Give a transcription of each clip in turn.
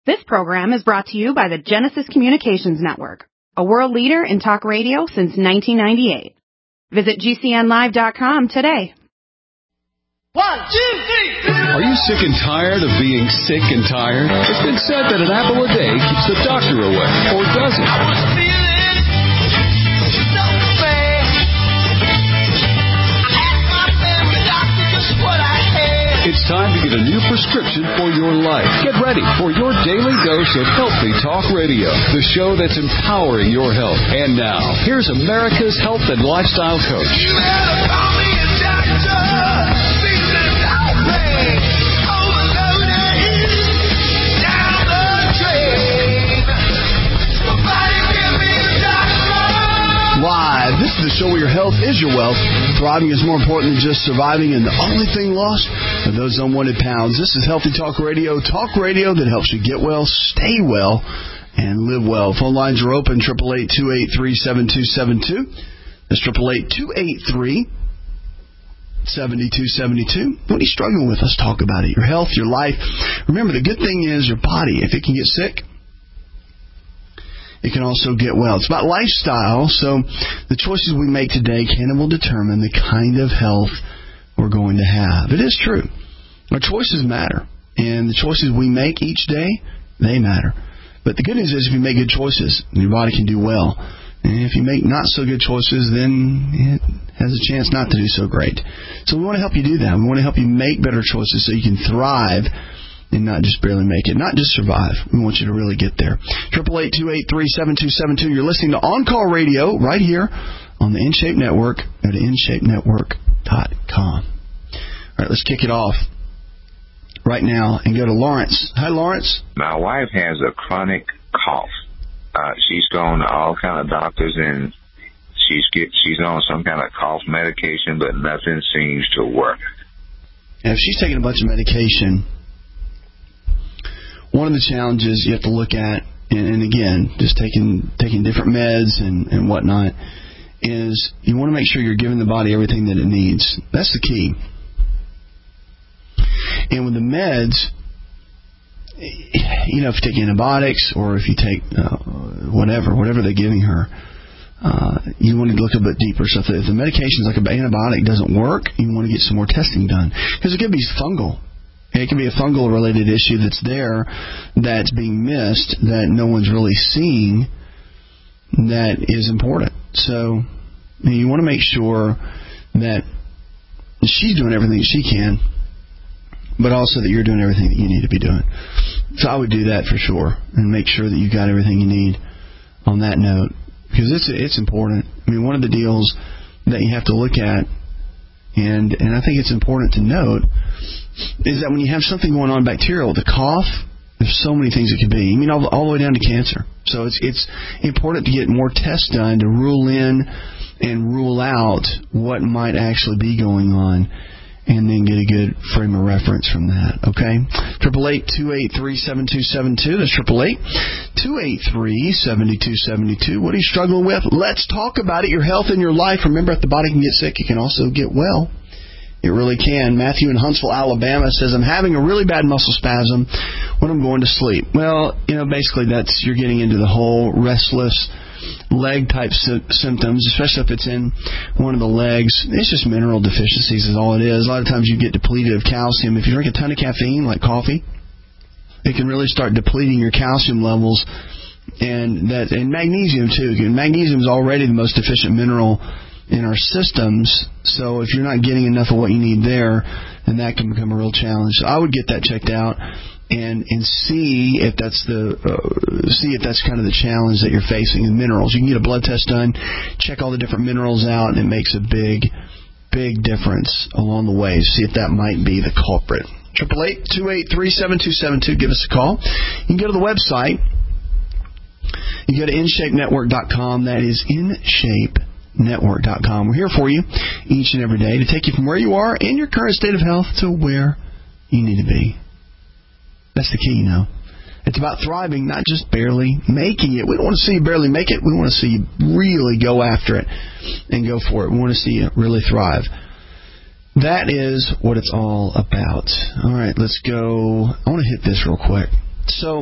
This program is brought to you by the Genesis Communications Network, a world leader in talk radio since 1998. Visit GCNlive.com today. 1, 2, 3. Are you sick and tired of being sick and tired? It's been said that an apple a day keeps the doctor away, or does it? I was feeling so bad. I asked my family doctor just what I had. It's time to get a new prescription for your life. Get ready for your daily dose of Healthy Talk Radio, the show that's empowering your health. And now, here's America's health and lifestyle coach. You better call me a doctor. Feeling so bad. Overloaded. Down the drain. Somebody give me a doctor. Live. This is the show where your health is your wealth. Thriving is more important than just surviving, and the only thing lost are those unwanted pounds. This is Healthy Talk Radio that helps you get well, stay well, and live well. Phone lines are open, 888-283-7272. That's 888-283-7272. What are you struggling with? Let's talk about it. Your health, your life. Remember, the good thing is your body, if it can get sick, it can also get well. It's about lifestyle, so the choices we make today can and will determine the kind of health we're going to have. It is true. Our choices matter, and the choices we make each day, they matter. But the good news is if you make good choices, your body can do well. And if you make not so good choices, then it has a chance not to do so great. So we want to help you do that. We want to help you make better choices so you can thrive and not just barely make it, not just survive. We want you to really get there. 888-283-7272. You're listening to On Call Radio right here on the InShape Network. Go to InShapeNetwork.com. All right, let's kick it off right now and go to Lawrence. Hi, Lawrence. My wife has a chronic cough. She's gone to all kind of doctors, and she's on some kind of cough medication, but nothing seems to work. And if she's taking a bunch of medication, one of the challenges you have to look at, and again, just taking different meds and whatnot, is you want to make sure you're giving the body everything that it needs. That's the key. And with the meds, if you take antibiotics or if you take whatever they're giving her, you want to look a bit deeper. So if the medication, like an antibiotic, doesn't work, you want to get some more testing done. Because it could be fungal. It can be a fungal-related issue that's there, that's being missed, that no one's really seeing, that is important. So you want to make sure that she's doing everything that she can, but also that you're doing everything that you need to be doing. So I would do that for sure, and make sure that you got everything you need on that note, because it's important. I mean, one of the deals that you have to look at, and I think it's important to note, is that when you have something going on bacterial, the cough, there's so many things it could be. I mean, all the way down to cancer. So it's important to get more tests done to rule in and rule out what might actually be going on, and then get a good frame of reference from that. Okay? 888-283-7272. That's 888-283-7272. What are you struggling with? Let's talk about it. Your health and your life. Remember, if the body can get sick, it can also get well. It really can. Matthew in Huntsville, Alabama says, I'm having a really bad muscle spasm when I'm going to sleep. Well, basically you're getting into the whole restless leg type symptoms, especially if it's in one of the legs. It's just mineral deficiencies is all it is. A lot of times you get depleted of calcium. If you drink a ton of caffeine, like coffee, it can really start depleting your calcium levels, and magnesium too. Magnesium is already the most deficient mineral in our systems, so if you're not getting enough of what you need there, then that can become a real challenge. So I would get that checked out and see if that's kind of the challenge that you're facing in minerals. You can get a blood test done, check all the different minerals out, and it makes a big difference along the way. See if that might be the culprit. 888-283-7272. Give us a call. You can go to the website. You go to InShapeNetwork.com. That is InShapeNetwork.com. We're here for you each and every day to take you from where you are in your current state of health to where you need to be. That's the key, It's about thriving, not just barely making it. We don't want to see you barely make it. We want to see you really go after it and go for it. We want to see you really thrive. That is what it's all about. All right, let's go. I want to hit this real quick. So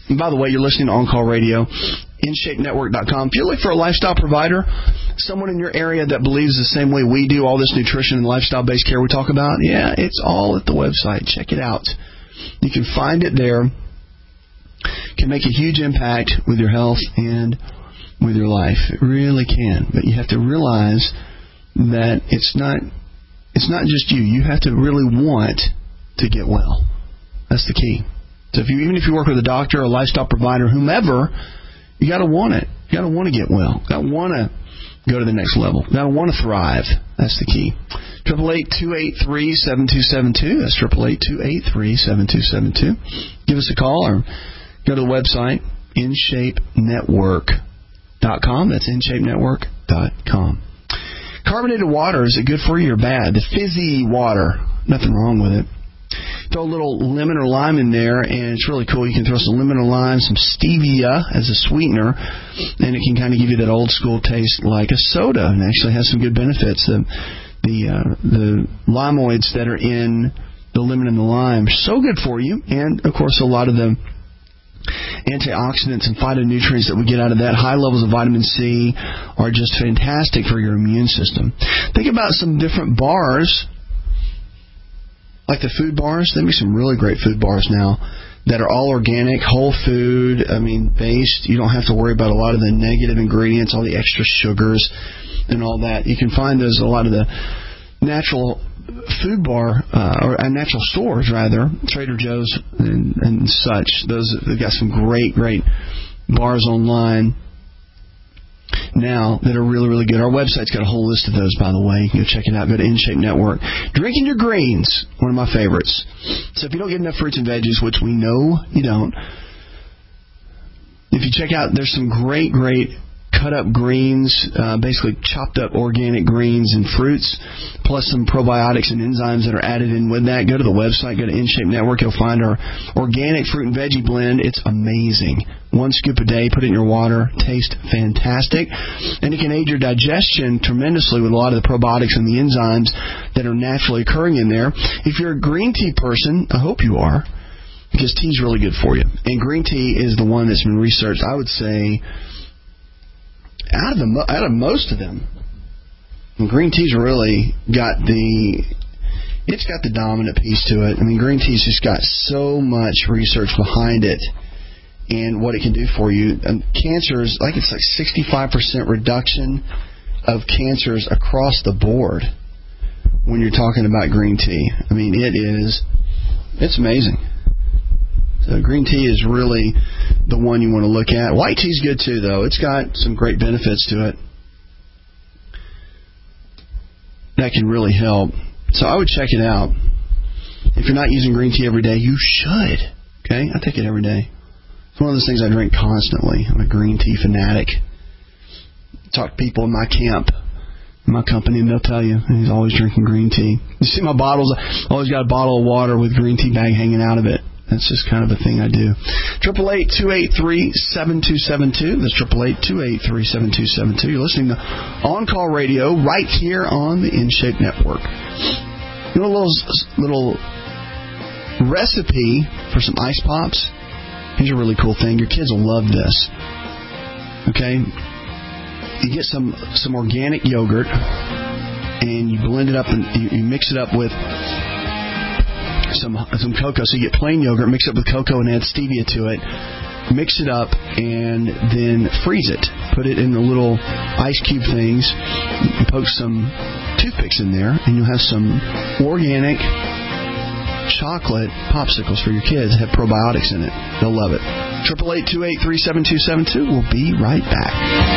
And by the way, you're listening to On Call Radio, InShapeNetwork.com. If you look for a lifestyle provider, someone in your area that believes the same way we do, all this nutrition and lifestyle-based care we talk about, yeah, it's all at the website. Check it out. You can find it there. It can make a huge impact with your health and with your life. It really can. But you have to realize that it's not just you. You have to really want to get well. That's the key. So even if you work with a doctor, a lifestyle provider, whomever, you got to want it. You got to want to get well. You got to want to go to the next level. You got to want to thrive. That's the key. 888-283-7272. That's 888-283-7272. Give us a call or go to the website, InShapeNetwork.com. That's InShapeNetwork.com. Carbonated water, is it good for you or bad? The fizzy water, nothing wrong with it. Throw a little lemon or lime in there, and it's really cool. You can throw some lemon or lime, some stevia as a sweetener, and it can kind of give you that old school taste like a soda, and actually has some good benefits. The limoids that are in the lemon and the lime are so good for you, and of course a lot of the antioxidants and phytonutrients that we get out of that, high levels of vitamin C, are just fantastic for your immune system. Think about some different bars, like the food bars. They make some really great food bars now that are all organic, whole food, based. You don't have to worry about a lot of the negative ingredients, all the extra sugars and all that. You can find those at a lot of the natural food bar, or natural stores, rather, Trader Joe's and such. They've got some great bars online now that are really, really good. Our website's got a whole list of those, by the way. You can go check it out. Go to InShape Network. Drinking your greens, one of my favorites. So if you don't get enough fruits and veggies, which we know you don't, if you check out, there's some great cut up greens, basically chopped up organic greens and fruits, plus some probiotics and enzymes that are added in with that. Go to the website, go to InShape Network. You'll find our organic fruit and veggie blend. It's amazing. 1 scoop a day, put it in your water. Tastes fantastic. And it can aid your digestion tremendously with a lot of the probiotics and the enzymes that are naturally occurring in there. If you're a green tea person, I hope you are, because tea is really good for you. And green tea is the one that's been researched, I would say, out of most of them, green tea's really got the dominant piece to it. Green tea's just got so much research behind it and what it can do for you. Cancers, it's like 65% reduction of cancers across the board when you're talking about green tea. It's amazing. So green tea is really the one you want to look at. White tea's good too, though. It's got some great benefits to it that can really help. So I would check it out. If you're not using green tea every day, you should. Okay? I take it every day. It's one of those things I drink constantly. I'm a green tea fanatic. Talk to people in my camp, in my company, and they'll tell you he's always drinking green tea. You see my bottles? I always got a bottle of water with green tea bag hanging out of it. That's just kind of a thing I do. 888-283-7272. That's 888-283-7272. You're listening to On Call Radio right here on the InShape Network. A little recipe for some ice pops. Here's a really cool thing. Your kids will love this. Okay? You get some organic yogurt and you blend it up and you mix it up with some cocoa. So you get plain yogurt, mix it with cocoa and add stevia to it. Mix it up and then freeze it. Put it in the little ice cube things and poke some toothpicks in there, and you'll have some organic chocolate popsicles for your kids that have probiotics in it. They'll love it. 888-283-7272. We'll be right back.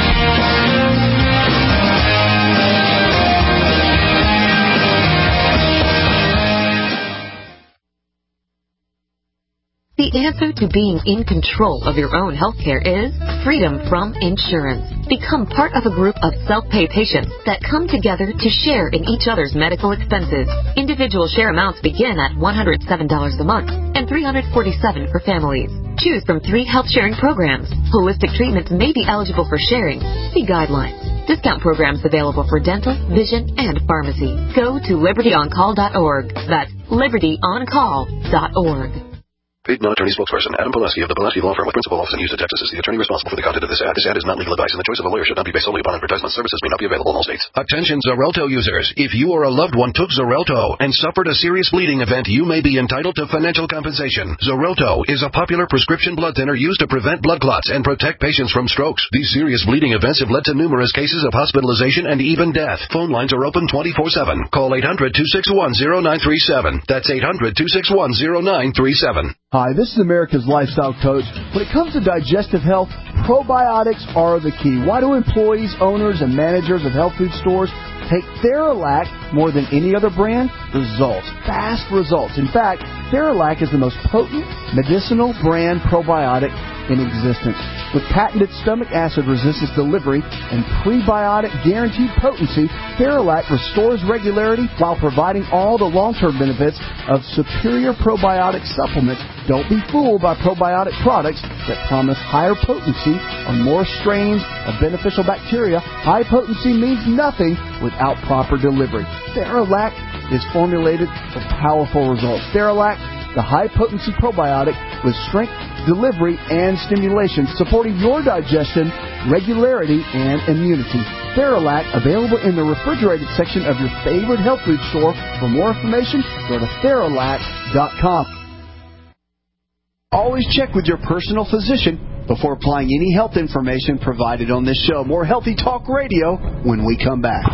The answer to being in control of your own healthcare is freedom from insurance. Become part of a group of self-pay patients that come together to share in each other's medical expenses. Individual share amounts begin at $107 a month and $347 for families. Choose from 3 health-sharing programs. Holistic treatments may be eligible for sharing. See guidelines. Discount programs available for dental, vision, and pharmacy. Go to libertyoncall.org. That's libertyoncall.org. Paid non-attorney spokesperson Adam Pulaski of the Pulaski Law Firm with principal office in Houston, Texas is the attorney responsible for the content of this ad. This ad is not legal advice, and the choice of a lawyer should not be based solely upon advertisement. Services may not be available in all states. Attention Xarelto users. If you or a loved one took Xarelto and suffered a serious bleeding event, you may be entitled to financial compensation. Xarelto is a popular prescription blood thinner used to prevent blood clots and protect patients from strokes. These serious bleeding events have led to numerous cases of hospitalization and even death. Phone lines are open 24/7. Call 800-261-0937. That's 800-261-0937. Hi, this is America's Lifestyle Coach. When it comes to digestive health, probiotics are the key. Why do employees, owners, and managers of health food stores take Theralac more than any other brand? Results. Fast results. In fact, Theralac is the most potent medicinal brand probiotic in existence. With patented stomach acid resistance delivery and prebiotic guaranteed potency, Theralac restores regularity while providing all the long-term benefits of superior probiotic supplements. Don't be fooled by probiotic products that promise higher potency on more strains of beneficial bacteria. High potency means nothing without proper delivery. Theralac is formulated for powerful results. Theralac, the high-potency probiotic with strength, delivery, and stimulation, supporting your digestion, regularity, and immunity. Theralac, available in the refrigerated section of your favorite health food store. For more information, go to Theralac.com. Always check with your personal physician before applying any health information provided on this show. More Healthy Talk Radio when we come back.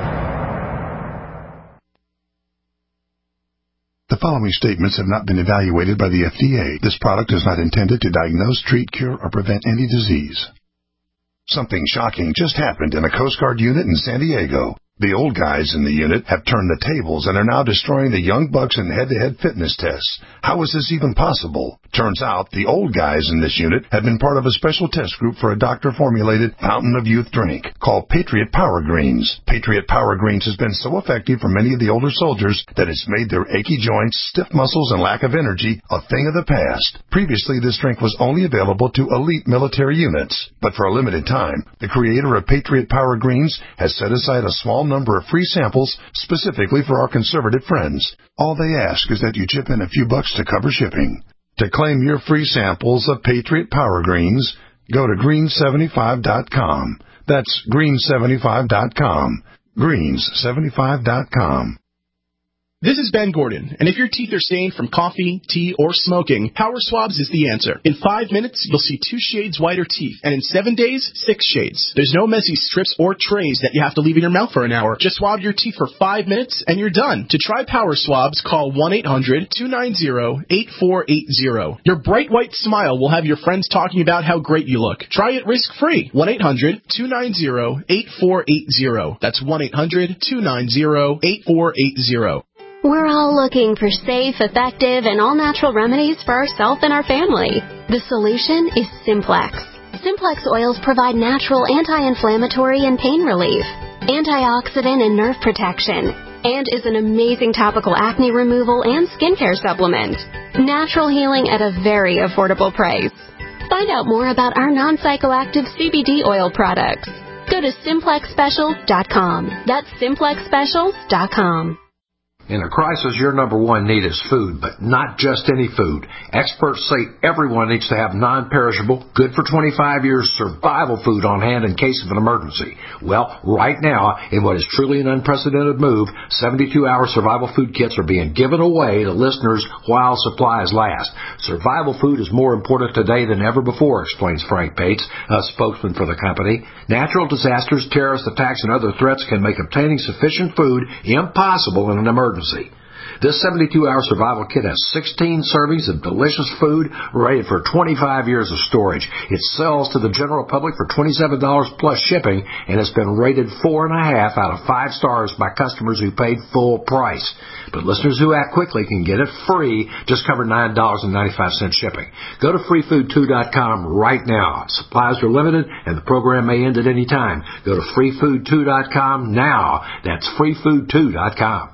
The following statements have not been evaluated by the FDA. This product is not intended to diagnose, treat, cure, or prevent any disease. Something shocking just happened in a Coast Guard unit in San Diego. The old guys in the unit have turned the tables and are now destroying the young bucks in head-to-head fitness tests. How is this even possible? Turns out the old guys in this unit have been part of a special test group for a doctor-formulated Fountain of Youth drink called Patriot Power Greens. Patriot Power Greens has been so effective for many of the older soldiers that it's made their achy joints, stiff muscles, and lack of energy a thing of the past. Previously, this drink was only available to elite military units. But for a limited time, the creator of Patriot Power Greens has set aside a small number of free samples specifically for our conservative friends. All they ask is that you chip in a few bucks to cover shipping. To claim your free samples of Patriot Power Greens, go to greens75.com. That's greens75.com. Greens75.com. This is Ben Gordon, and if your teeth are stained from coffee, tea, or smoking, Power Swabs is the answer. In 5 minutes, you'll see 2 shades whiter teeth, and in 7 days, 6 shades. There's no messy strips or trays that you have to leave in your mouth for an hour. Just swab your teeth for 5 minutes, and you're done. To try Power Swabs, call 1-800-290-8480. Your bright white smile will have your friends talking about how great you look. Try it risk-free. 1-800-290-8480. That's 1-800-290-8480. We're all looking for safe, effective, and all-natural remedies for ourselves and our family. The solution is Simplex. Simplex oils provide natural anti-inflammatory and pain relief, antioxidant and nerve protection, and is an amazing topical acne removal and skincare supplement. Natural healing at a very affordable price. Find out more about our non-psychoactive CBD oil products. Go to SimplexSpecials.com. That's SimplexSpecials.com. In a crisis, your number one need is food, but not just any food. Experts say everyone needs to have non-perishable, good for 25 years, survival food on hand in case of an emergency. Well, right now, in what is truly an unprecedented move, 72-hour survival food kits are being given away to listeners while supplies last. Survival food is more important today than ever before, explains Frank Bates, a spokesman for the company. Natural disasters, terrorist attacks, and other threats can make obtaining sufficient food impossible in an emergency. This 72-hour survival kit has 16 servings of delicious food rated for 25 years of storage. It sells to the general public for $27 plus shipping, and it's been rated 4.5 out of 5 stars by customers who paid full price. But listeners who act quickly can get it free, just cover $9.95 shipping. Go to freefood2.com right now. Supplies are limited, and the program may end at any time. Go to freefood2.com now. That's freefood2.com.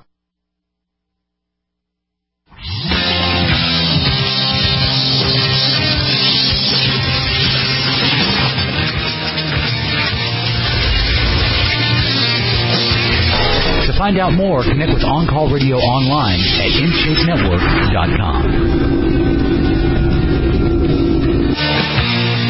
To find out more, connect with On Call Radio online at InShapeNetwork.com.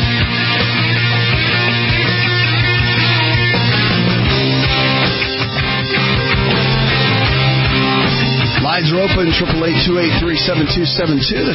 Lines are open, 888-283-7272. That's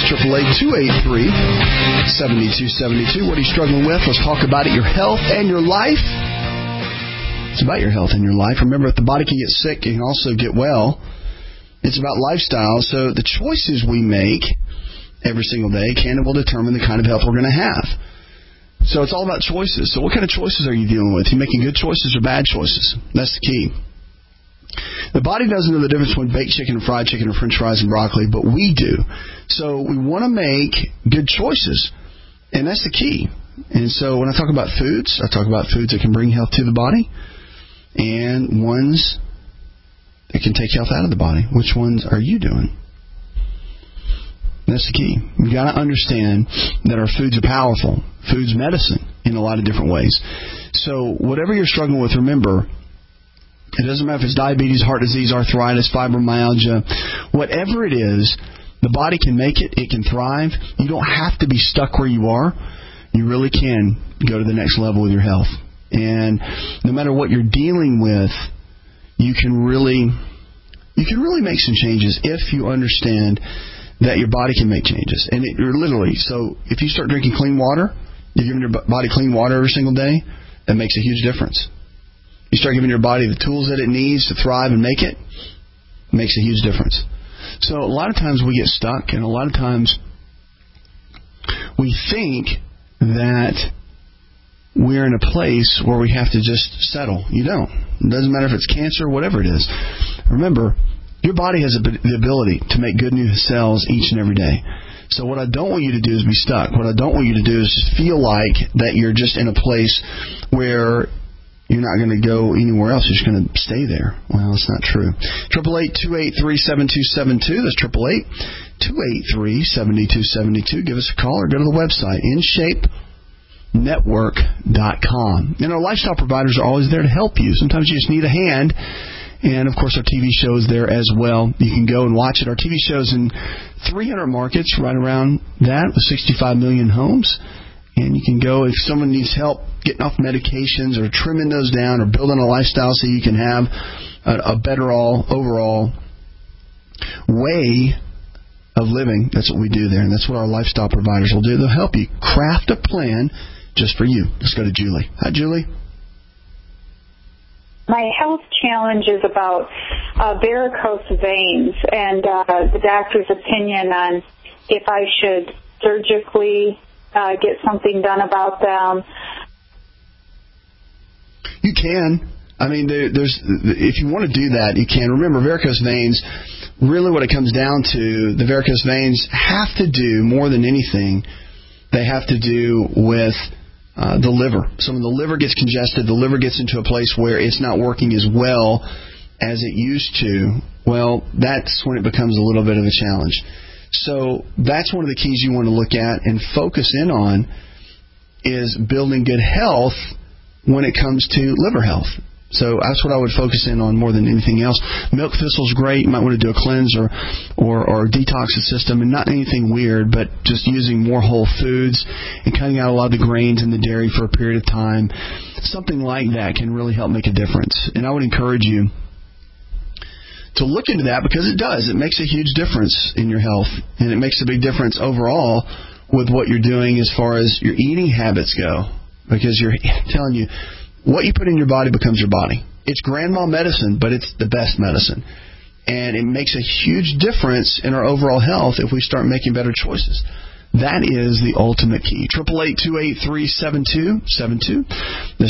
888-283-7272. What are you struggling with? Let's talk about it. Your health and your life. It's about your health and your life. Remember, if the body can get sick, it can also get well. It's about lifestyle. So the choices we make every single day can and will determine the kind of health we're going to have. So it's all about choices. So what kind of choices are you dealing with? Are you making good choices or bad choices? That's the key. The body doesn't know the difference between baked chicken and fried chicken or french fries and broccoli, but we do. So we want to make good choices, and that's the key. And so when I talk about foods, I talk about foods that can bring health to the body and ones that can take health out of the body. Which ones are you doing? That's the key. We've got to understand that our foods are powerful. Food's medicine in a lot of different ways. So whatever you're struggling with, remember, it doesn't matter if it's diabetes, heart disease, arthritis, fibromyalgia, whatever it is, the body can make it. It can thrive. You don't have to be stuck where you are. You really can go to the next level with your health. And no matter what you're dealing with, you can really make some changes if you understand that your body can make changes. And you're literally, so if you start drinking clean water, you're giving your body clean water every single day, that makes a huge difference. You start giving your body the tools that it needs to thrive and make it makes a huge difference. So a lot of times we get stuck, and a lot of times we think that we're in a place where we have to just settle. You don't. It doesn't matter if it's cancer or whatever it is. Remember, your body has the ability to make good new cells each and every day. So what I don't want you to do is be stuck. What I don't want you to do is just feel like that you're just in a place where you're not going to go anywhere else. You're just going to stay there. Well, it's not true. 888-283-7272. That's 888-283-7272. Give us a call or go to the website, InShapeNetwork.com. And our lifestyle providers are always there to help you. Sometimes you just need a hand. And, of course, our TV show is there as well. You can go and watch it. Our TV show is in 300 markets, right around that, with 65 million homes. And you can go, if someone needs help getting off medications or trimming those down or building a lifestyle so you can have a better overall way of living, that's what we do there. And that's what our lifestyle providers will do. They'll help you craft a plan just for you. Let's go to Julie. Hi, Julie. My health challenge is about varicose veins and the doctor's opinion on if I should surgically get something done about them. You can. I mean, if you want to do that, you can. Remember, varicose veins, really what it comes down to, the varicose veins have to do, more than anything, they have to do with the liver. So when the liver gets congested, the liver gets into a place where it's not working as well as it used to, well, that's when it becomes a little bit of a challenge. So that's one of the keys you want to look at and focus in on is building good health when it comes to liver health. So that's what I would focus in on more than anything else. Milk thistle's great. You might want to do a cleanse or detox the system, and not anything weird, but just using more whole foods and cutting out a lot of the grains and the dairy for a period of time. Something like that can really help make a difference. And I would encourage you to look into that because it does. It makes a huge difference in your health, and it makes a big difference overall with what you're doing as far as your eating habits go, because you're telling you, what you put in your body becomes your body. It's grandma medicine, but it's the best medicine. And it makes a huge difference in our overall health if we start making better choices. That is the ultimate key. 888-283-7272. That's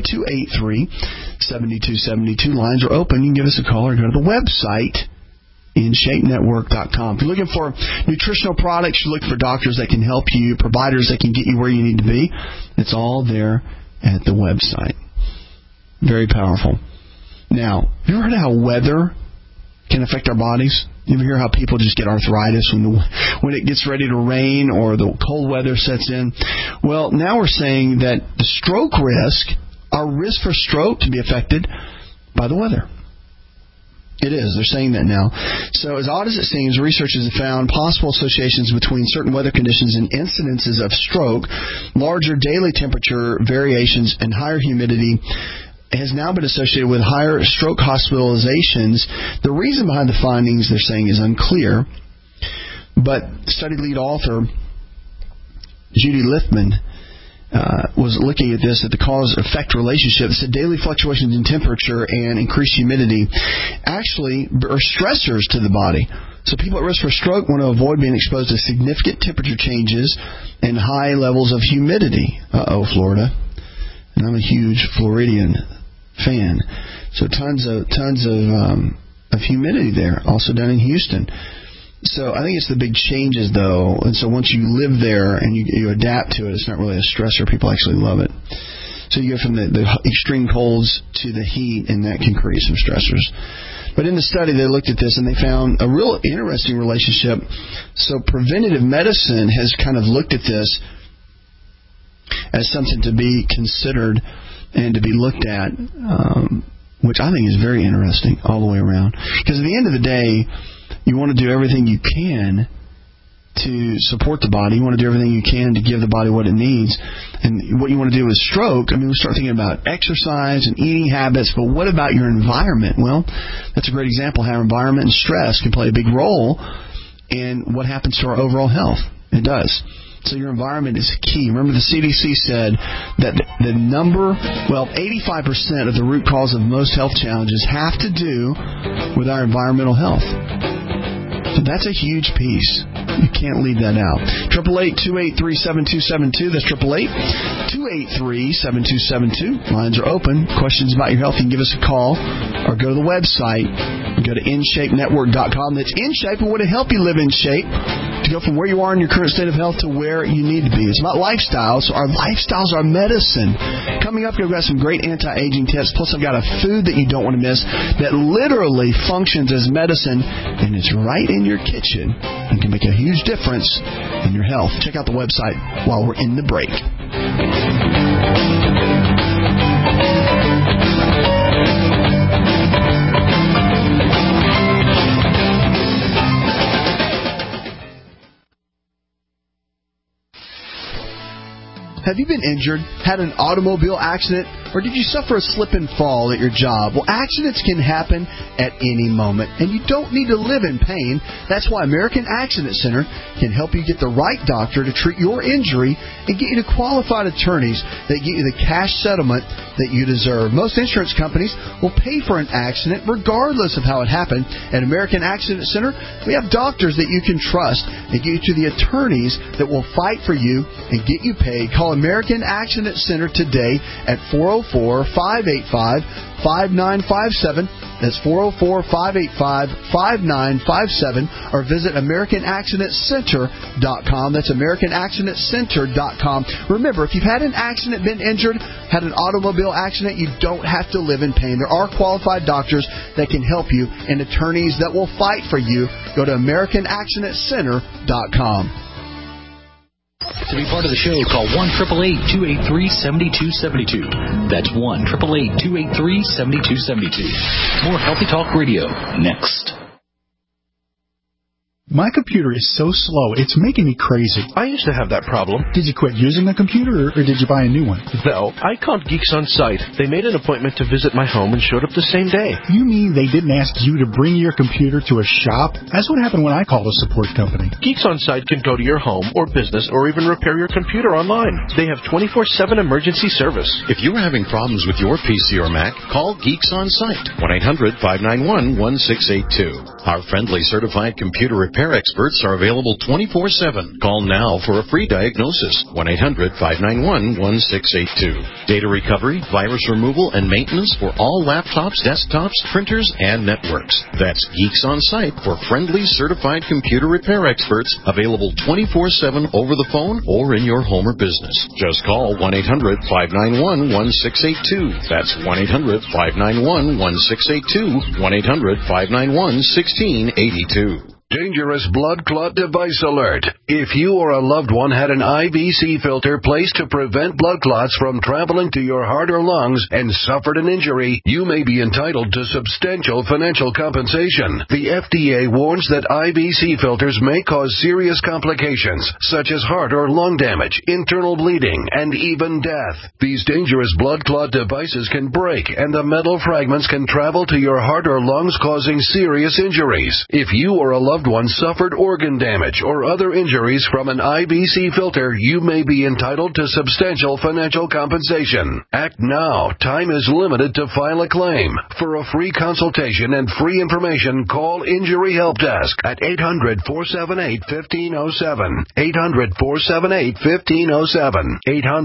888-283-7272. Lines are open. You can give us a call or go to the website, InShapeNetwork.com. If you're looking for nutritional products, you're looking for doctors that can help you, providers that can get you where you need to be, it's all there at the website. Very powerful. Now, have you ever heard of how weather can affect our bodies? You ever hear how people just get arthritis when it gets ready to rain or the cold weather sets in? Well, now we're saying that the stroke risk, our risk for stroke, can be affected by the weather. It is. They're saying that now. So as odd as it seems, researchers have found possible associations between certain weather conditions and incidences of stroke. Larger daily temperature variations and higher humidity has now been associated with higher stroke hospitalizations. The reason behind the findings, they're saying, is unclear. But study lead author Judy Lithman was looking at this, at the cause-effect relationship. It said daily fluctuations in temperature and increased humidity actually are stressors to the body. So people at risk for stroke want to avoid being exposed to significant temperature changes and high levels of humidity. Florida. And I'm a huge Floridian fan. So tons of humidity there. Also down in Houston. So I think it's the big changes, though. And so once you live there and you adapt to it, it's not really a stressor. People actually love it. So you go from the extreme colds to the heat, and that can create some stressors. But in the study, they looked at this, and they found a real interesting relationship. So preventative medicine has kind of looked at this as something to be considered and to be looked at, which I think is very interesting all the way around. Because at the end of the day, you want to do everything you can to support the body. You want to do everything you can to give the body what it needs. And what you want to do with stroke, we start thinking about exercise and eating habits, but what about your environment? Well, that's a great example how environment and stress can play a big role in what happens to our overall health. It does. So your environment is key. Remember, the CDC said that 85% of the root cause of most health challenges have to do with our environmental health. So that's a huge piece. You can't leave that out. 888-283-7272. That's 888-283-7272. Lines are open. Questions about your health, you can give us a call or go to the website. Go to InShapeNetwork.com. That's InShape, and what to help you live in shape to go from where you are in your current state of health to where you need to be. It's about lifestyles. So our lifestyles are medicine. Coming up, we've got some great anti-aging tips. Plus, I've got a food that you don't want to miss that literally functions as medicine, and it's right in your kitchen and can make a huge difference in your health. Check out the website while we're in the break. Have you been injured, had an automobile accident, or did you suffer a slip and fall at your job? Well, accidents can happen at any moment, and you don't need to live in pain. That's why American Accident Center can help you get the right doctor to treat your injury and get you to qualified attorneys that get you the cash settlement that you deserve. Most insurance companies will pay for an accident regardless of how it happened. At American Accident Center, we have doctors that you can trust and get you to the attorneys that will fight for you and get you paid. Call American Accident Center today at 404-585-5957. That's 404-585-5957. Or visit AmericanAccidentCenter.com. That's AmericanAccidentCenter.com. Remember, if you've had an accident, been injured, had an automobile accident, you don't have to live in pain. There are qualified doctors that can help you and attorneys that will fight for you. Go to AmericanAccidentCenter.com. To be part of the show, call 1-888-283-7272. That's 1-888-283-7272. More Healthy Talk Radio next. My computer is so slow, it's making me crazy. I used to have that problem. Did you quit using the computer, or did you buy a new one? No, I called Geeks On Site. They made an appointment to visit my home and showed up the same day. You mean they didn't ask you to bring your computer to a shop? That's what happened when I called a support company. Geeks On Site can go to your home or business or even repair your computer online. They have 24/7 emergency service. If you're having problems with your PC or Mac, call Geeks On Site. 1-800-591-1682. Our friendly certified computer repair experts are available 24/7. Call now for a free diagnosis. 1-800-591-1682. Data recovery, virus removal, and maintenance for all laptops, desktops, printers, and networks. That's Geeks On Site for friendly certified computer repair experts, available 24/7 over the phone or in your home or business. Just call 1-800-591-1682. That's 1-800-591-1682. 1-800-591-1682. Dangerous blood clot device alert. If you or a loved one had an IVC filter placed to prevent blood clots from traveling to your heart or lungs and suffered an injury, you may be entitled to substantial financial compensation. The FDA warns that IVC filters may cause serious complications, such as heart or lung damage, internal bleeding, and even death. These dangerous blood clot devices can break, and the metal fragments can travel to your heart or lungs, causing serious injuries. If you or a loved one suffered organ damage or other injuries from an IVC filter, you may be entitled to substantial financial compensation. Act now. Time is limited to file a claim. For a free consultation and free information, call Injury Help Desk at 800-478-1507. 800-478-1507.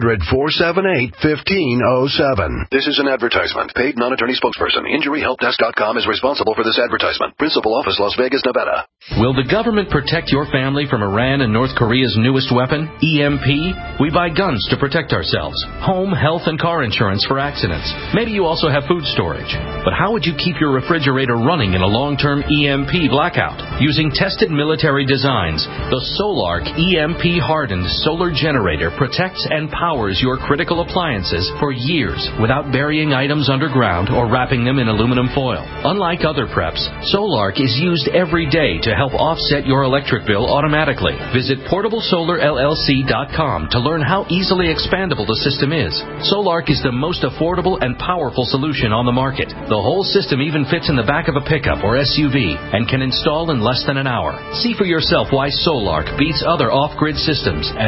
800-478-1507. This is an advertisement. Paid non-attorney spokesperson. InjuryHelpDesk.com is responsible for this advertisement. Principal office, Las Vegas, Nevada. Will the government protect your family from Iran and North Korea's newest weapon, EMP? We buy guns to protect ourselves, home, health, and car insurance for accidents. Maybe you also have food storage. But how would you keep your refrigerator running in a long-term EMP blackout? Using tested military designs, the Solark EMP-hardened solar generator protects and powers your critical appliances for years without burying items underground or wrapping them in aluminum foil. Unlike other preps, Solark is used every day to help offset your electric bill automatically. Visit PortableSolarLLC.com to learn how easily expandable the system is. Solark is the most affordable and powerful solution on the market. The whole system even fits in the back of a pickup or SUV and can install in less than an hour. See for yourself why Solark beats other off-grid systems at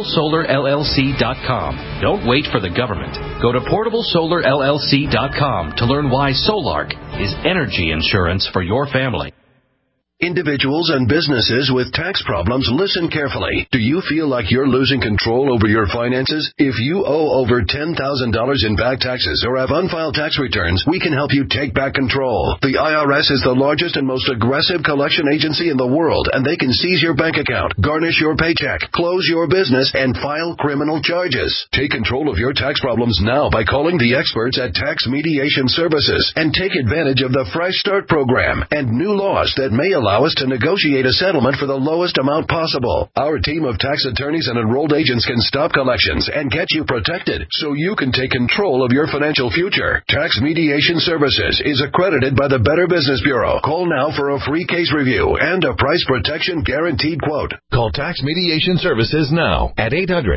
PortableSolarLLC.com. Don't wait for the government. Go to PortableSolarLLC.com to learn why Solark is energy insurance for your family. Individuals and businesses with tax problems, listen carefully. Do you feel like you're losing control over your finances? If you owe over $10,000 in back taxes or have unfiled tax returns, we can help you take back control. The IRS is the largest and most aggressive collection agency in the world, and they can seize your bank account, garnish your paycheck, close your business, and file criminal charges. Take control of your tax problems now by calling the experts at Tax Mediation Services and take advantage of the Fresh Start program and new laws that may allow us to negotiate a settlement for the lowest amount possible. Our team of tax attorneys and enrolled agents can stop collections and get you protected so you can take control of your financial future. Tax Mediation Services is accredited by the Better Business Bureau. Call now for a free case review and a price protection guaranteed quote. Call Tax Mediation Services now at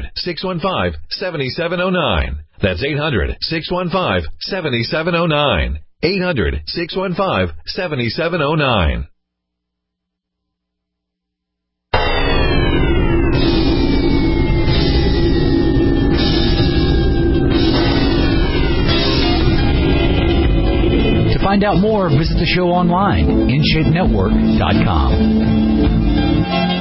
800-615-7709. That's 800-615-7709. 800-615-7709. To find out more, visit the show online, InShapeNetwork.com.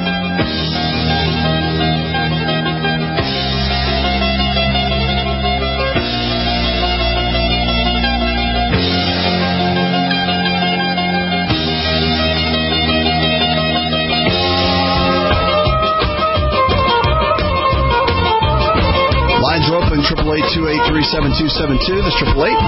Lines are open, 888-283-7272. That's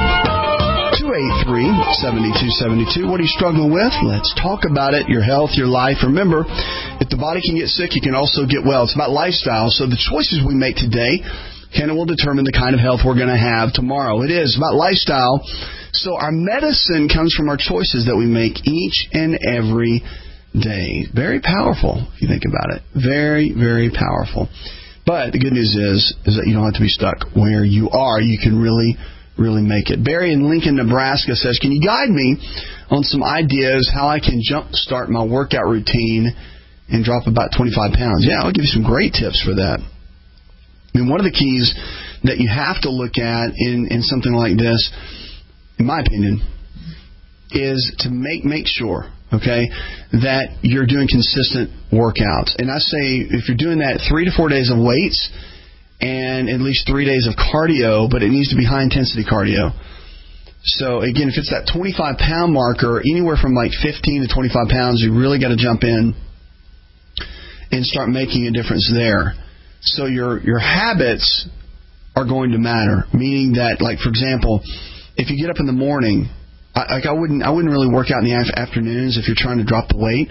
888-283-7272. What are you struggling with? Let's talk about it. Your health, your life. Remember, if the body can get sick, you can also get well. It's about lifestyle. So the choices we make today will determine the kind of health we're going to have tomorrow. It is about lifestyle. So our medicine comes from our choices that we make each and every day. Very powerful, if you think about it. Very, very powerful. But the good news is that you don't have to be stuck where you are. You can really make it. Barry in Lincoln, Nebraska says, can you guide me on some ideas how I can jumpstart my workout routine and drop about 25 pounds? Yeah, I'll give you some great tips for that. I mean, one of the keys that you have to look at in something like this, in my opinion, is to make sure, okay, that you're doing consistent workouts. And I say if you're doing that 3 to 4 days of weights and at least 3 days of cardio, but it needs to be high-intensity cardio. So, again, if it's that 25-pound marker, anywhere from like 15 to 25 pounds, you really got to jump in and start making a difference there. So your habits are going to matter, meaning that, like, for example, if you get up in the morning, I wouldn't really work out in the afternoons if you're trying to drop the weight,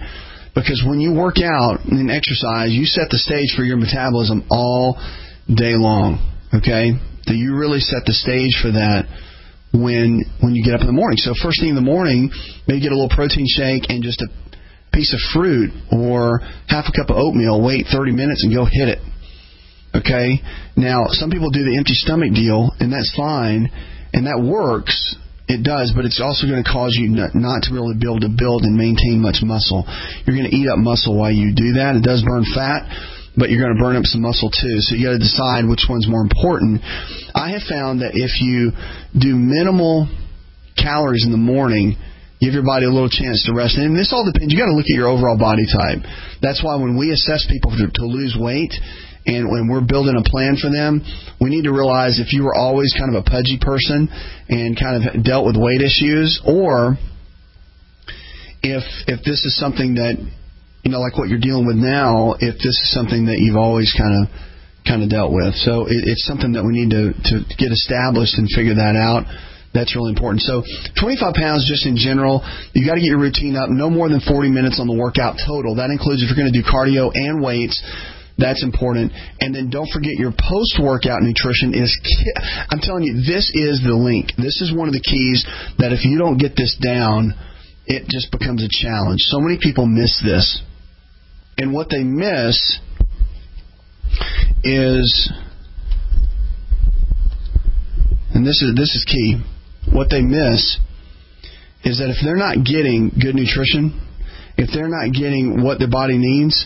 Because when you work out and exercise, you set the stage for your metabolism all day long. Okay? So you really set the stage for that when you get up in the morning. So first thing in the morning, maybe get a little protein shake and just a piece of fruit or half a cup of oatmeal, wait 30 minutes and go hit it. Okay? Now, some people do the empty stomach deal, and that's fine, and that works. It does, but it's also going to cause you not to really be able to build and maintain much muscle. You're going to eat up muscle while you do that. It does burn fat, but you're going to burn up some muscle too. So you got to decide which one's more important. I have found that if you do minimal calories in the morning, give your body a little chance to rest. And this all depends. You got to look at your overall body type. That's why when we assess people to lose weight, and when we're building a plan for them, we need to realize if you were always kind of a pudgy person and kind of dealt with weight issues, or if this is something that, like what you're dealing with now, if this is something that you've always kind of dealt with. So it's something that we need to get established and figure that out. That's really important. So 25 pounds just in general, you got to get your routine up. No more than 40 minutes on the workout total. That includes if you're going to do cardio and weights. That's important. And then don't forget your post-workout nutrition is key. I'm telling you, this is the link. This is one of the keys that if you don't get this down, it just becomes a challenge. So many people miss this. And what they miss is, and this is key, what they miss is that if they're not getting good nutrition, if they're not getting what their body needs,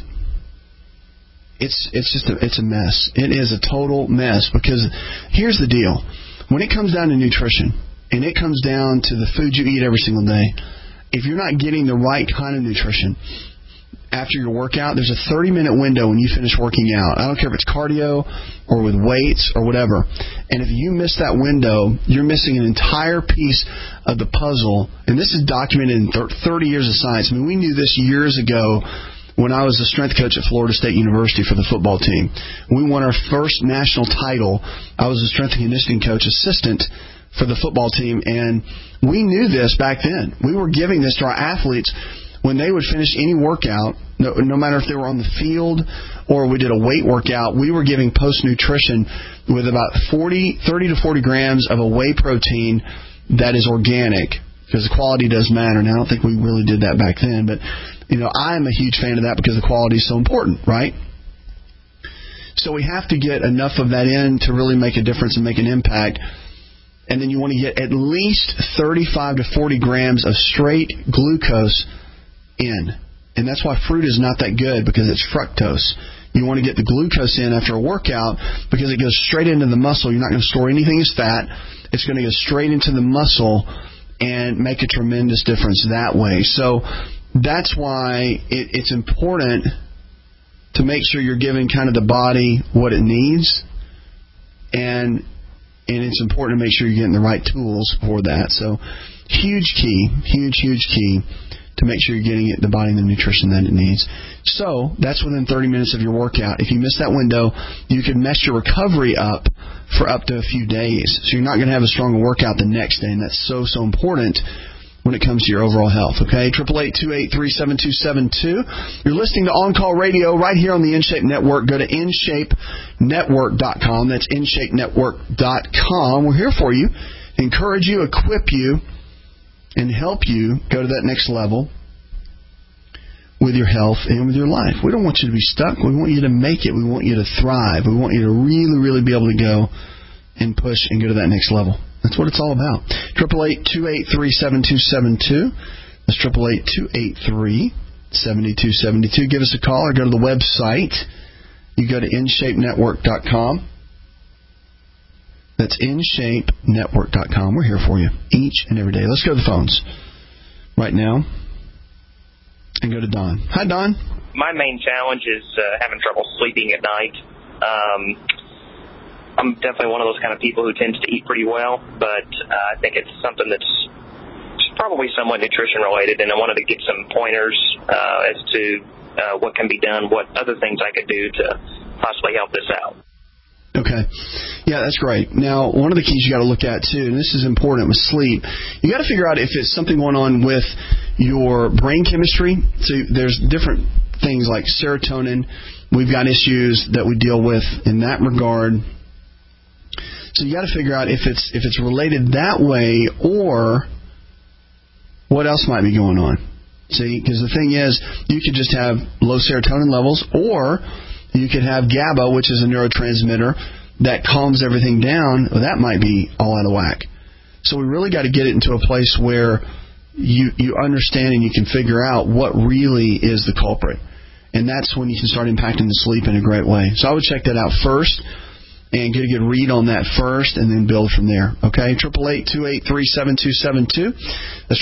it's a mess. It is a total mess, because here's the deal. When it comes down to nutrition, and it comes down to the food you eat every single day, if you're not getting the right kind of nutrition after your workout, there's a 30-minute window when you finish working out. I don't care if it's cardio or with weights or whatever. And if you miss that window, you're missing an entire piece of the puzzle. And this is documented in 30 years of science. I mean, we knew this years ago when I was a strength coach at Florida State University for the football team. We won our first national title. I was a strength and conditioning coach assistant for the football team, and we knew this back then. We were giving this to our athletes when they would finish any workout, no matter if they were on the field or we did a weight workout. We were giving post-nutrition with about 30 to 40 grams of a whey protein that is organic, because the quality does matter. Now, I don't think we really did that back then, but I'm a huge fan of that because the quality is so important, right? So we have to get enough of that in to really make a difference and make an impact. And then you want to get at least 35 to 40 grams of straight glucose in. And that's why fruit is not that good, because it's fructose. You want to get the glucose in after a workout because it goes straight into the muscle. You're not going to store anything as fat. It's going to go straight into the muscle and make a tremendous difference that way. So that's why it's important to make sure you're giving kind of the body what it needs, and it's important to make sure you're getting the right tools for that. So huge key to make sure you're getting the body the nutrition that it needs. So that's within 30 minutes of your workout. If you miss that window, you can mess your recovery up for up to a few days. So you're not going to have a stronger workout the next day, and that's so important when it comes to your overall health. Okay, 888-283-7272. You're listening to On Call Radio right here on the InShape Network. Go to InShapeNetwork.com. That's InShapeNetwork.com. We're here for you, encourage you, equip you, and help you go to that next level with your health and with your life. We don't want you to be stuck. We want you to make it. We want you to thrive. We want you to really, really be able to go and push and go to that next level. That's what it's all about. 888-283-7272. That's 888-283-7272. Give us a call or go to the website. You go to InShapeNetwork.com. That's InShapeNetwork.com. We're here for you each and every day. Let's go to the phones right now and go to Don. Hi, Don. My main challenge is having trouble sleeping at night. I'm definitely one of those kind of people who tends to eat pretty well, but I think it's something that's probably somewhat nutrition related, and I wanted to get some pointers as to what can be done, what other things I could do to possibly help this out. Okay. Yeah, that's great. Now, one of the keys you got to look at, too, and this is important with sleep, you got to figure out if it's something going on with your brain chemistry. So there's different things like serotonin. We've got issues that we deal with in that regard. So you got to figure out if it's related that way or what else might be going on. See, because the thing is, you could just have low serotonin levels, or you could have GABA, which is a neurotransmitter that calms everything down. Well, that might be all out of whack. So we really got to get it into a place where you understand and you can figure out what really is the culprit. And that's when you can start impacting the sleep in a great way. So I would check that out first and get a good read on that first and then build from there. Okay? 888-283-7272. That's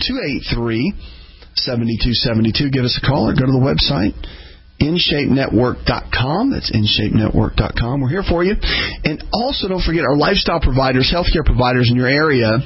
888-283-7272. Give us a call or go to the website, InShapeNetwork.com. That's InShapeNetwork.com. We're here for you. And also don't forget our lifestyle providers, healthcare providers in your area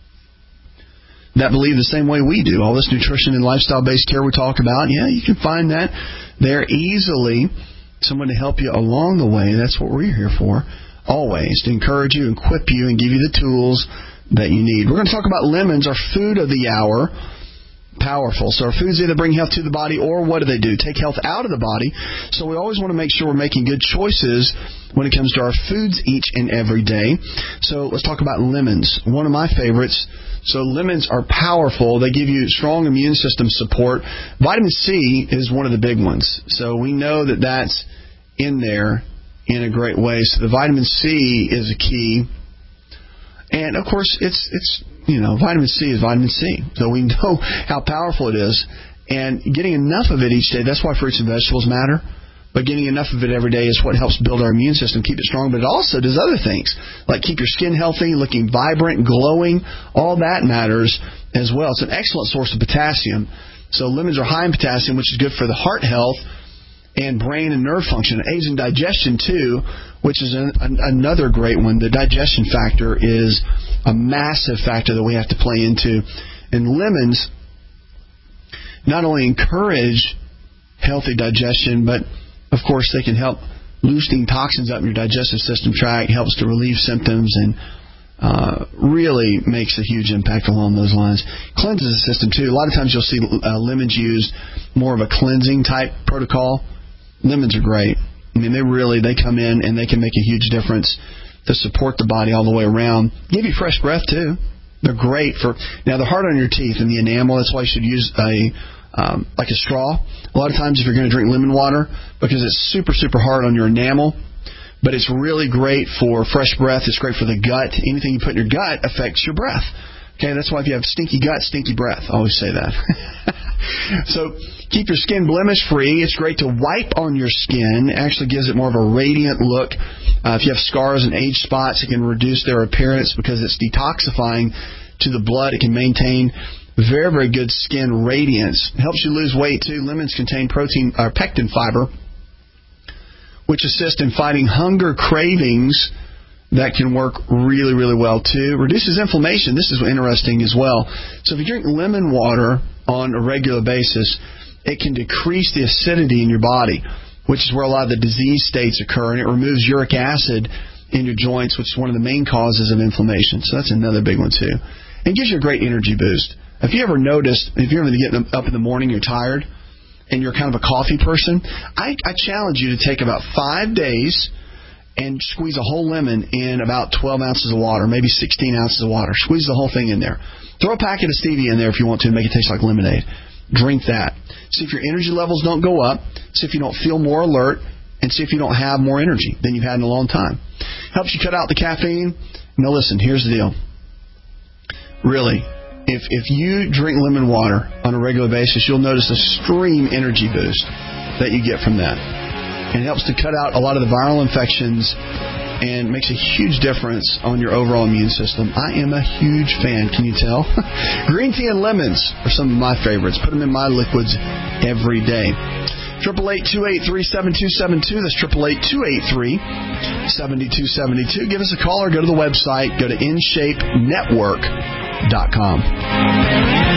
that believe the same way we do. All this nutrition and lifestyle-based care we talk about, yeah, you can find that there easily. Someone to help you along the way. That's what we're here for, always, to encourage you, equip you, and give you the tools that you need. We're going to talk about lemons, our food of the hour. Powerful. So our foods either bring health to the body, or what do? Take health out of the body. So we always want to make sure we're making good choices when it comes to our foods each and every day. So let's talk about lemons, one of my favorites. So lemons are powerful. They give you strong immune system support. Vitamin C is one of the big ones. So we know that that's in there in a great way. So the vitamin C is a key. And, of course, it's vitamin C is vitamin C. So we know how powerful it is. And getting enough of it each day, that's why fruits and vegetables matter. But getting enough of it every day is what helps build our immune system, keep it strong. But it also does other things, like keep your skin healthy, looking vibrant, glowing. All that matters as well. It's an excellent source of potassium. So lemons are high in potassium, which is good for the heart health and brain and nerve function. It aids in digestion, too, which is another great one. The digestion factor is a massive factor that we have to play into. And lemons not only encourage healthy digestion, but, of course, they can help loosening toxins up in your digestive system tract, helps to relieve symptoms, and really makes a huge impact along those lines. Cleanses the system, too. A lot of times you'll see lemons used more of a cleansing type protocol. Lemons are great. I mean, they come in and they can make a huge difference to support the body all the way around. Give you fresh breath, too. They're great for... Now, they're hard on your teeth and the enamel. That's why you should use like a straw. A lot of times if you're going to drink lemon water, because it's super, super hard on your enamel, but it's really great for fresh breath. It's great for the gut. Anything you put in your gut affects your breath. Okay, that's why if you have stinky gut, stinky breath. I always say that. So keep your skin blemish-free. It's great to wipe on your skin. It actually gives it more of a radiant look. If you have scars and age spots, it can reduce their appearance because it's detoxifying to the blood. It can maintain very, very good skin radiance. It helps you lose weight, too. Lemons contain protein or pectin fiber, which assists in fighting hunger cravings. That can work really, really well, too. Reduces inflammation. This is interesting as well. So if you drink lemon water on a regular basis, it can decrease the acidity in your body, which is where a lot of the disease states occur, and it removes uric acid in your joints, which is one of the main causes of inflammation. So that's another big one, too. And gives you a great energy boost. If you ever noticed, if you're going to get up in the morning, you're tired, and you're kind of a coffee person, I challenge you to take about 5 days and squeeze a whole lemon in about 12 ounces of water, maybe 16 ounces of water. Squeeze the whole thing in there. Throw a packet of stevia in there if you want to make it taste like lemonade. Drink that. See if your energy levels don't go up. See if you don't feel more alert. And see if you don't have more energy than you've had in a long time. Helps you cut out the caffeine. Now listen, here's the deal. Really, if you drink lemon water on a regular basis, you'll notice a extreme energy boost that you get from that. And it helps to cut out a lot of the viral infections and makes a huge difference on your overall immune system. I am a huge fan, can you tell? Green tea and lemons are some of my favorites. Put them in my liquids every day. 888-283-7272. That's 888-283-7272. Give us a call or go to the website. Go to InShapeNetwork.com.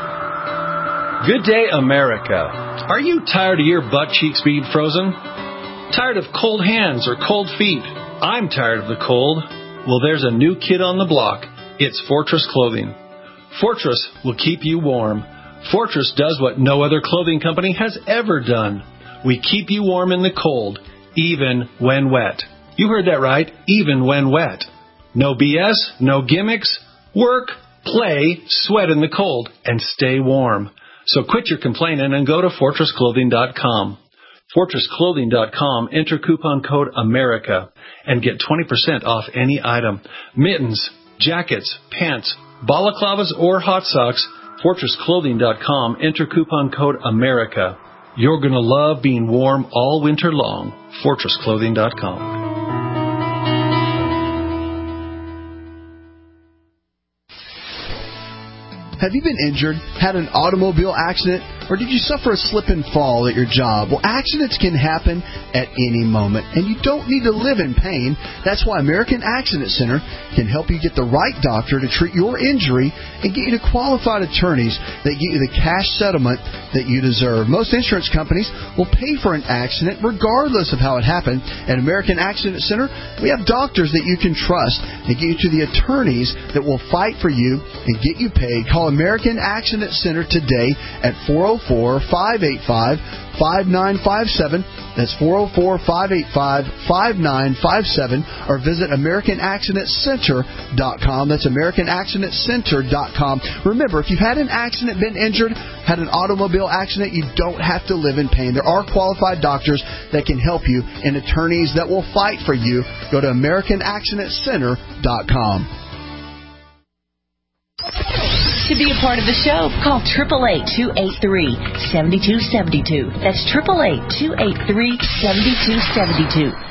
Good day, America. Are you tired of your butt cheeks being frozen? Tired of cold hands or cold feet? I'm tired of the cold. Well, there's a new kid on the block. It's Fortress Clothing. Fortress will keep you warm. Fortress does what no other clothing company has ever done. We keep you warm in the cold, even when wet. You heard that right, even when wet. No BS, no gimmicks. Work, play, sweat in the cold, and stay warm. So quit your complaining and go to FortressClothing.com. FortressClothing.com, enter coupon code AMERICA and get 20% off any item. Mittens, jackets, pants, balaclavas, or hot socks. FortressClothing.com, enter coupon code AMERICA. You're going to love being warm all winter long. FortressClothing.com. Have you been injured, had an automobile accident, or did you suffer a slip and fall at your job? Well, accidents can happen at any moment, and you don't need to live in pain. That's why American Accident Center can help you get the right doctor to treat your injury and get you to qualified attorneys that get you the cash settlement that you deserve. Most insurance companies will pay for an accident regardless of how it happened. At American Accident Center, we have doctors that you can trust and get you to the attorneys that will fight for you and get you paid. Call American Accident Center today at 404-585-5957. That's 404-585-5957. Or visit AmericanAccidentCenter.com. That's AmericanAccidentCenter.com. Remember, if you've had an accident, been injured, had an automobile accident, you don't have to live in pain. There are qualified doctors that can help you and attorneys that will fight for you. Go to AmericanAccidentCenter.com. To be a part of the show, call 888-283-7272. That's 888-283-7272.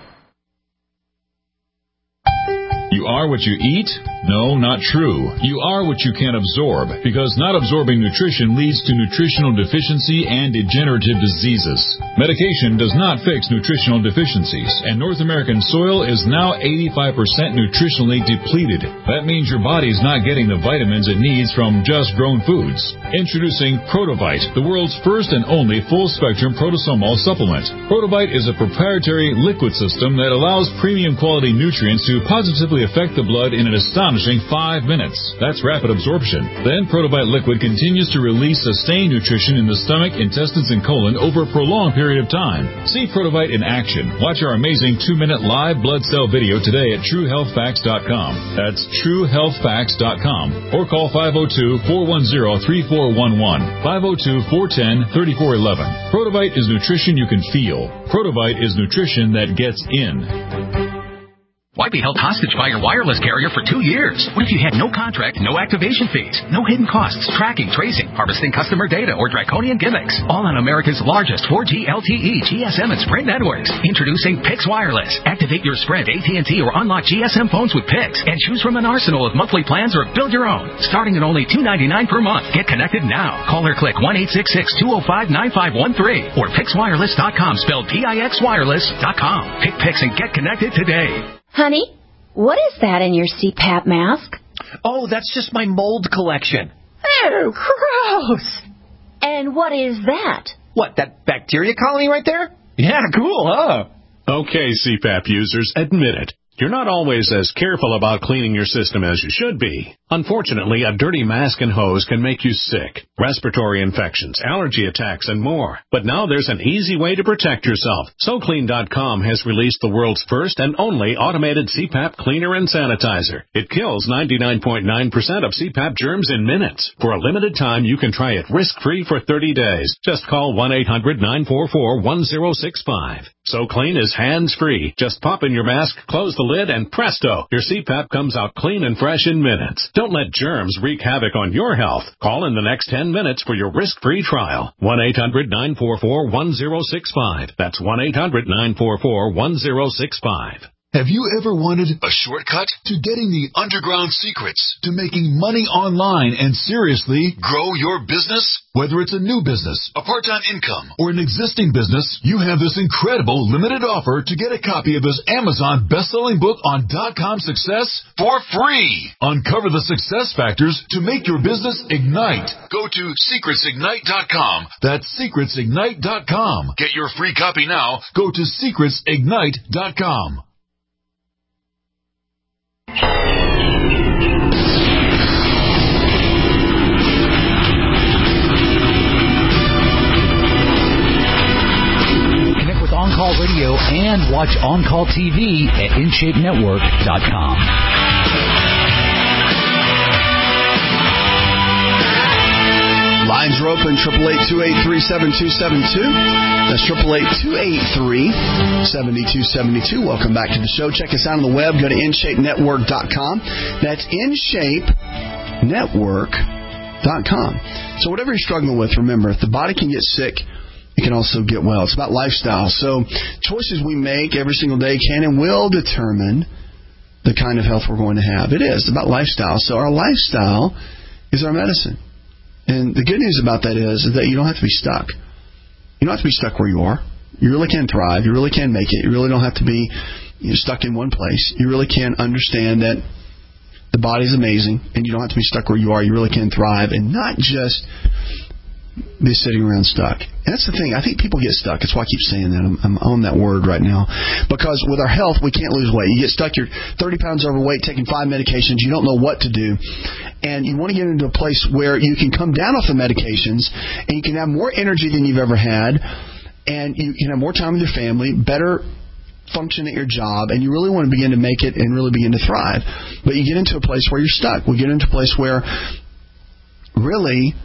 You are what you eat? No, not true. You are what you can absorb, because not absorbing nutrition leads to nutritional deficiency and degenerative diseases. Medication does not fix nutritional deficiencies, and North American soil is now 85% nutritionally depleted. That means your body's not getting the vitamins it needs from just grown foods. Introducing Protovite, the world's first and only full-spectrum protosomal supplement. Protovite is a proprietary liquid system that allows premium quality nutrients to positively affect the blood in an astonishing 5 minutes. That's rapid absorption. Then Protovite liquid continues to release sustained nutrition in the stomach, intestines, and colon over a prolonged period of time. See Protovite in action. Watch our amazing 2-minute live blood cell video today at TrueHealthFacts.com. That's TrueHealthFacts.com. Or call 502-410-3411. 502-410-3411. Protovite is nutrition you can feel. Protovite is nutrition that gets in. Why be held hostage by your wireless carrier for 2 years? What if you had no contract, no activation fees, no hidden costs, tracking, tracing, harvesting customer data, or draconian gimmicks? All on America's largest 4G LTE, GSM, and Sprint networks. Introducing Pix Wireless. Activate your Sprint, AT&T, or unlock GSM phones with Pix, and choose from an arsenal of monthly plans or build your own. Starting at only $2.99 per month. Get connected now. Call or click 1-866-205-9513 or PixWireless.com, spelled PIXWireless.com. Pick Pix and get connected today. Honey, what is that in your CPAP mask? Oh, that's just my mold collection. Oh, gross. And what is that? What, that bacteria colony right there? Yeah, cool, huh? Okay, CPAP users, admit it. You're not always as careful about cleaning your system as you should be. Unfortunately, a dirty mask and hose can make you sick, respiratory infections, allergy attacks, and more. But now there's an easy way to protect yourself. SoClean.com has released the world's first and only automated CPAP cleaner and sanitizer. It kills 99.9% of CPAP germs in minutes. For a limited time, you can try it risk-free for 30 days. Just call 1-800-944-1065. SoClean is hands-free. Just pop in your mask, close the lid, and presto, your CPAP comes out clean and fresh in minutes. Don't let germs wreak havoc on your health. Call in the next 10 minutes for your risk-free trial. 1-800-944-1065. That's 1-800-944-1065. Have you ever wanted a shortcut to getting the underground secrets to making money online and seriously grow your business? Whether it's a new business, a part-time income, or an existing business, you have this incredible limited offer to get a copy of his Amazon best-selling book on .com success for free. Uncover the success factors to make your business ignite. Go to secretsignite.com. That's secretsignite.com. Get your free copy now. Go to secretsignite.com. Connect with On-Call Radio and watch On-Call TV at InShapeNetwork.com. Lines are open, 888-283-7272. That's 888-283-7272. Welcome back to the show. Check us out on the web. Go to InShapeNetwork.com. That's InShapeNetwork.com. So whatever you're struggling with, remember, if the body can get sick, it can also get well. It's about lifestyle. So choices we make every single day can and will determine the kind of health we're going to have. It is about lifestyle. So our lifestyle is our medicine. And the good news about that is that you don't have to be stuck. You don't have to be stuck where you are. You really can thrive. You really can make it. You really don't have to be stuck in one place. You really can understand that the body is amazing, and you don't have to be stuck where you are. You really can thrive and not just be sitting around stuck. And that's the thing. I think people get stuck. That's why I keep saying that. I'm on that word right now. Because with our health, we can't lose weight. You get stuck, you're 30 pounds overweight, taking 5 medications. You don't know what to do. And you want to get into a place where you can come down off the medications and you can have more energy than you've ever had. And you can have more time with your family, better function at your job, and you really want to begin to make it and really begin to thrive. But you get into a place where you're stuck. We get into a place where really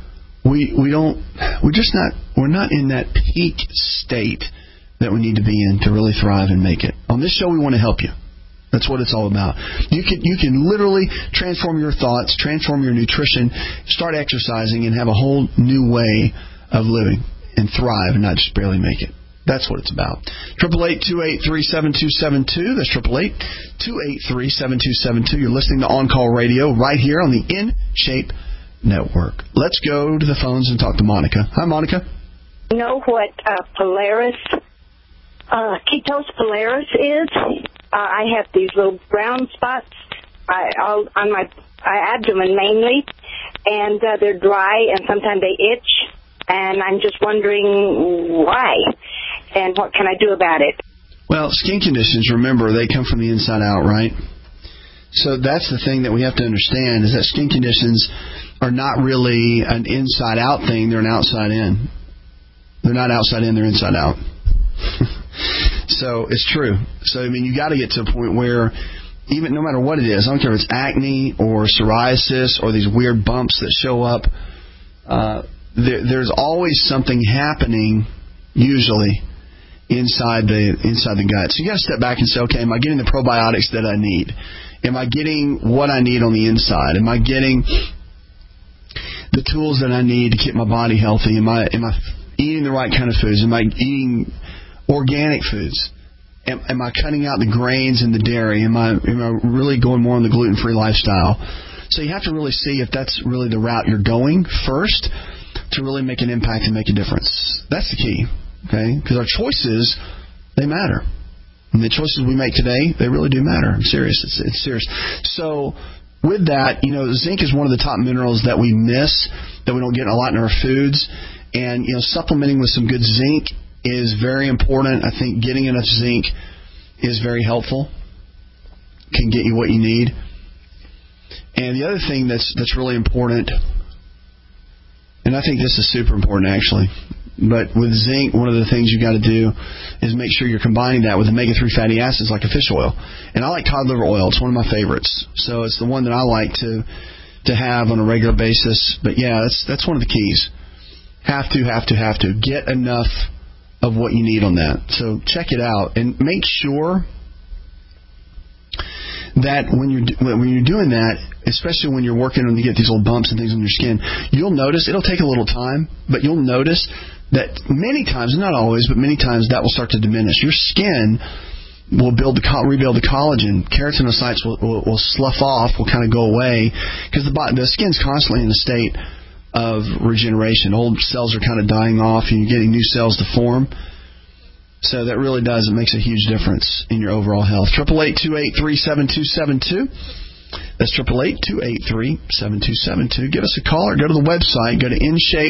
we're not in that peak state that we need to be in to really thrive and make it. On this show, we want to help you. That's what it's all about. You can literally transform your thoughts, transform your nutrition, start exercising, and have a whole new way of living and thrive and not just barely make it. That's what it's about. 888-283-7272. That's 888-283-7272. You're listening to On-Call Radio right here on the InShape Network. Let's go to the phones and talk to Monica. Hi, Monica. You know what Polaris, Ketose Polaris is? I have these little brown spots on my abdomen mainly, and they're dry, and sometimes they itch, and I'm just wondering why, and what can I do about it? Well, skin conditions, remember, they come from the inside out, right? So that's the thing that we have to understand, is that skin conditions are not really an inside-out thing. They're an outside-in. They're not outside-in, they're inside-out. So it's true. So, I mean, you got to get to a point where even no matter what it is, I don't care if it's acne or psoriasis or these weird bumps that show up, there's always something happening, usually, inside the gut. So you got to step back and say, okay, am I getting the probiotics that I need? Am I getting what I need on the inside? Am I getting the tools that I need to keep my body healthy? Am I eating the right kind of foods? Am I eating organic foods? Am I cutting out the grains and the dairy? Am I really going more on the gluten-free lifestyle? So you have to really see if that's really the route you're going first to really make an impact and make a difference. That's the key, okay? Because our choices, they matter. And the choices we make today, they really do matter. I'm serious. It's serious. So with that, zinc is one of the top minerals that we miss, that we don't get a lot in our foods. And, supplementing with some good zinc is very important. I think getting enough zinc is very helpful. Can get you what you need. And the other thing that's really important, and I think this is super important actually, but with zinc, one of the things you got to do is make sure you're combining that with omega-3 fatty acids like a fish oil. And I like cod liver oil. It's one of my favorites. So it's the one that I like to have on a regular basis. But yeah, that's one of the keys. Have to get enough of what you need on that. So check it out and make sure that when you're doing that, especially when you're working on, you get these little bumps and things on your skin, you'll notice, it'll take a little time, but you'll notice that many times, not always, but many times that will start to diminish. Your skin will rebuild the collagen. Keratinocytes will slough off, will kind of go away, because the skin's constantly in a state of regeneration. Old cells are kind of dying off, and you're getting new cells to form. So that really does. It makes a huge difference in your overall health. 888-283-7272. That's 888-283-7272. Give us a call or go to the website. Go to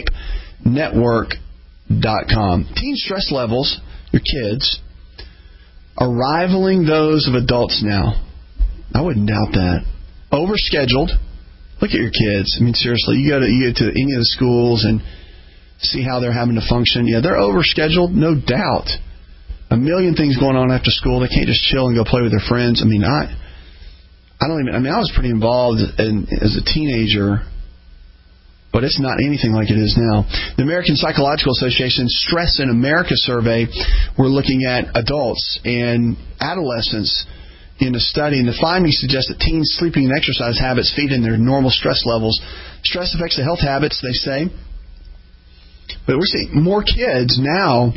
InShapeNetwork.com. Teen stress levels, your kids, are rivaling those of adults now. I wouldn't doubt that. Overscheduled. Look at your kids. I mean, seriously, you go to any of the schools and see how they're having to function. Yeah, they're overscheduled, no doubt. A million things going on after school. They can't just chill and go play with their friends. I mean, I was pretty involved as a teenager, but it's not anything like it is now. The American Psychological Association's Stress in America survey, we're looking at adults and adolescents in a study, and the findings suggest that teens' sleeping and exercise habits feed in their normal stress levels. Stress affects the health habits, they say. But we're seeing more kids now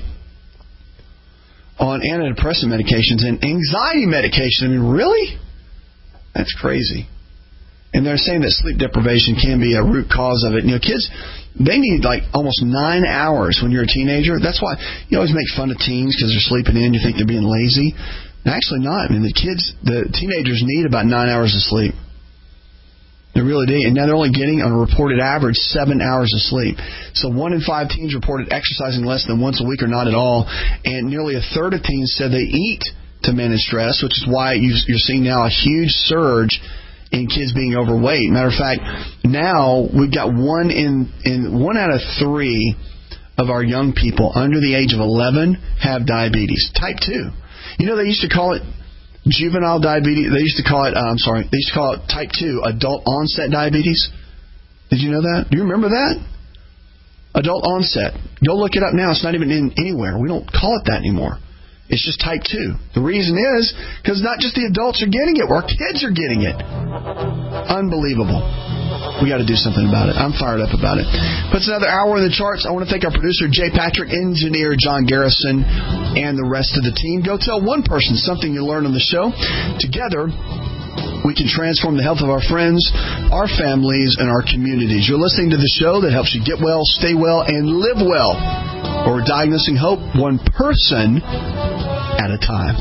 on antidepressant medications and anxiety medication. I mean, really? That's crazy. And they're saying that sleep deprivation can be a root cause of it. You know, kids, they need like almost 9 hours when you're a teenager. That's why you always make fun of teens because they're sleeping in. You think they're being lazy. Actually not. I mean, the teenagers need about 9 hours of sleep. They really do. And now they're only getting, on a reported average, 7 hours of sleep. So 1 in 5 teens reported exercising less than once a week or not at all. And nearly a third of teens said they eat to manage stress, which is why you're seeing now a huge surge in kids being overweight. Matter of fact, now we've got 1 out of 3 of our young people under the age of 11 have diabetes, type 2. You know, they used to call it juvenile diabetes. They used to call it, they used to call it type 2, adult onset diabetes. Did you know that? Do you remember that? Adult onset. Go look it up now. It's not even in anywhere. We don't call it that anymore. It's just type 2. The reason is because not just the adults are getting it, our kids are getting it. Unbelievable. We got to do something about it. I'm fired up about it. But it's another hour in the charts. I want to thank our producer, Jay Patrick, engineer John Garrison, and the rest of the team. Go tell one person something you learned on the show. Together, we can transform the health of our friends, our families, and our communities. You're listening to the show that helps you get well, stay well, and live well. Or diagnosing hope one person at a time.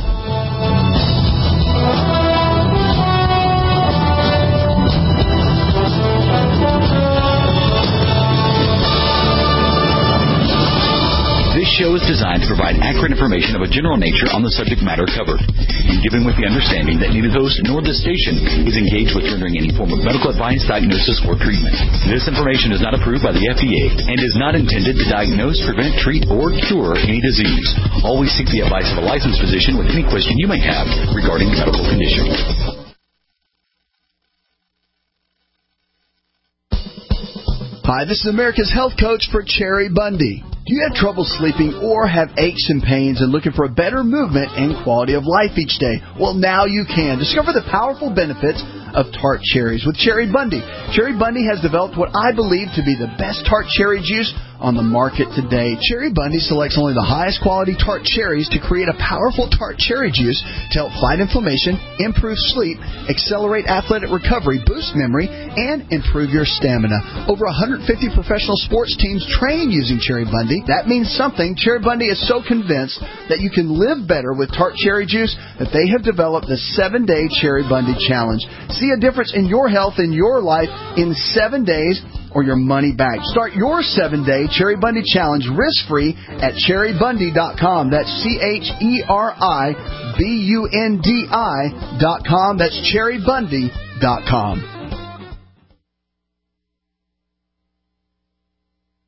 This show is designed to provide accurate information of a general nature on the subject matter covered, and given with the understanding that neither the host nor the station is engaged with rendering any form of medical advice, diagnosis, or treatment. This information is not approved by the FDA and is not intended to diagnose, prevent, treat, or cure any disease. Always seek the advice of a licensed physician with any question you may have regarding medical conditions. Hi, this is America's Health Coach for Cherry Bundy. Do you have trouble sleeping or have aches and pains and looking for a better movement and quality of life each day? Well, now you can. Discover the powerful benefits of tart cherries with Cherry Bundy. Cherry Bundy has developed what I believe to be the best tart cherry juice on the market today. Cherry Bundy selects only the highest quality tart cherries to create a powerful tart cherry juice to help fight inflammation, improve sleep, accelerate athletic recovery, boost memory, and improve your stamina. Over 150 professional sports teams train using Cherry Bundy. That means something. Cherry Bundy is so convinced that you can live better with tart cherry juice that they have developed the 7-Day Cherry Bundy Challenge. See a difference in your health and your life in 7 days or your money back. Start your 7-Day Cherry Bundy Challenge risk-free at cherrybundy.com. That's CherryBundi.com. That's cherrybundy.com.